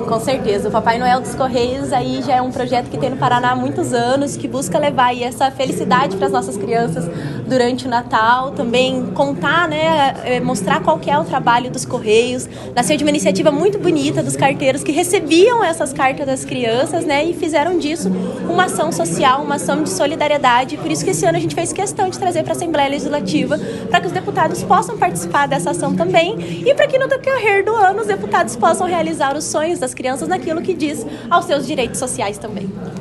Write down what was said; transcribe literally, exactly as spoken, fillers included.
com certeza. O Papai Noel dos Correios aí já é um projeto que tem no Paraná há muitos anos, que busca levar aí essa felicidade para as nossas crianças durante o Natal, também contar, né, mostrar qual que é o trabalho dos Correios. Nasceu de uma iniciativa muito bonita dos carteiros que recebiam essas cartas das crianças, né, e fizeram disso uma ação social, uma ação de solidariedade. Por isso que esse ano a gente fez questão de trazer para a Assembleia Legislativa para que os deputados possam participar dessa ação também e para que no decorrer do ano os deputados possam realizar os sonhos das crianças naquilo que diz aos seus direitos sociais também.